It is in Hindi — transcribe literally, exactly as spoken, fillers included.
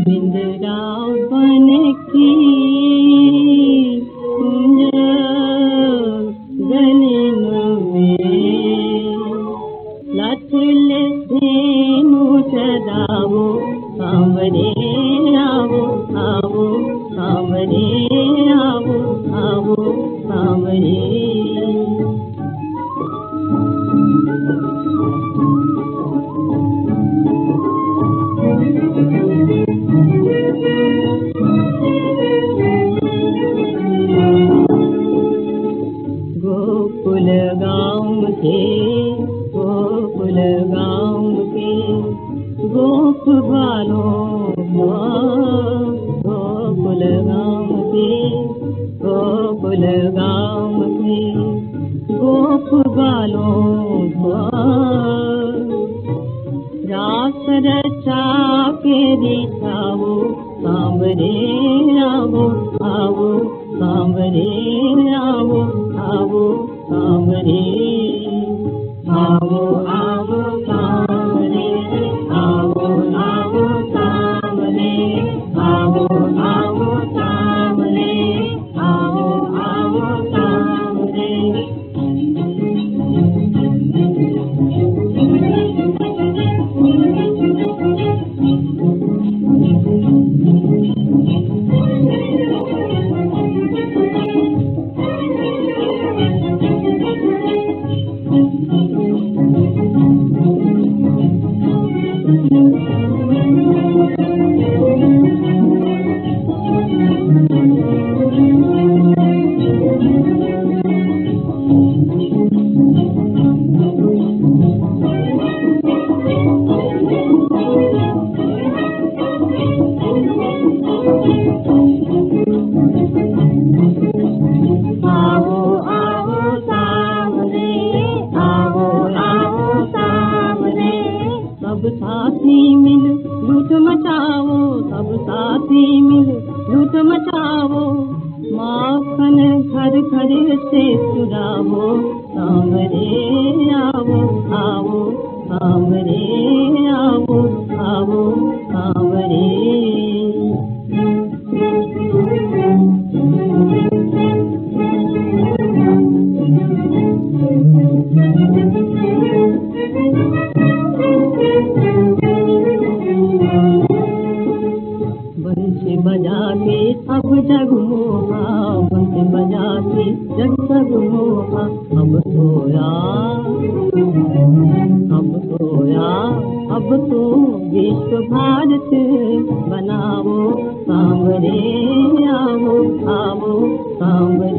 बिंद्रावन की कुंज गलिनुवे लथल धेनु सदावो सांवरे आवो आवो सांवरे आवो आवो सांवरे गोकुल गाँव के गोकुल गाँव के गोप बालों गोकुल गाँव के गोकुल गाँव के गोप बालों रास रचा के दिखाओ सांवरे आवो आवो सांवरे आवो आवो सांवरे आवो आवो सांवरे आवो आवो सांवरे आवो आवो सांवरे आवो आवो सांवरे सब साथी मिल लूट मचाओ सब साथी मिल लूट मचाओ माखन घर घर से चुराओ सांवरे आवो आवो सांवरे आवो आवो सांवरे बंसी बजा के अब जग मोहा बंसी बजा के जग जग मोहा अब सोया अब सोया अब तो विश्व भारत बनाओ सांवरे आवो आवो सांवरे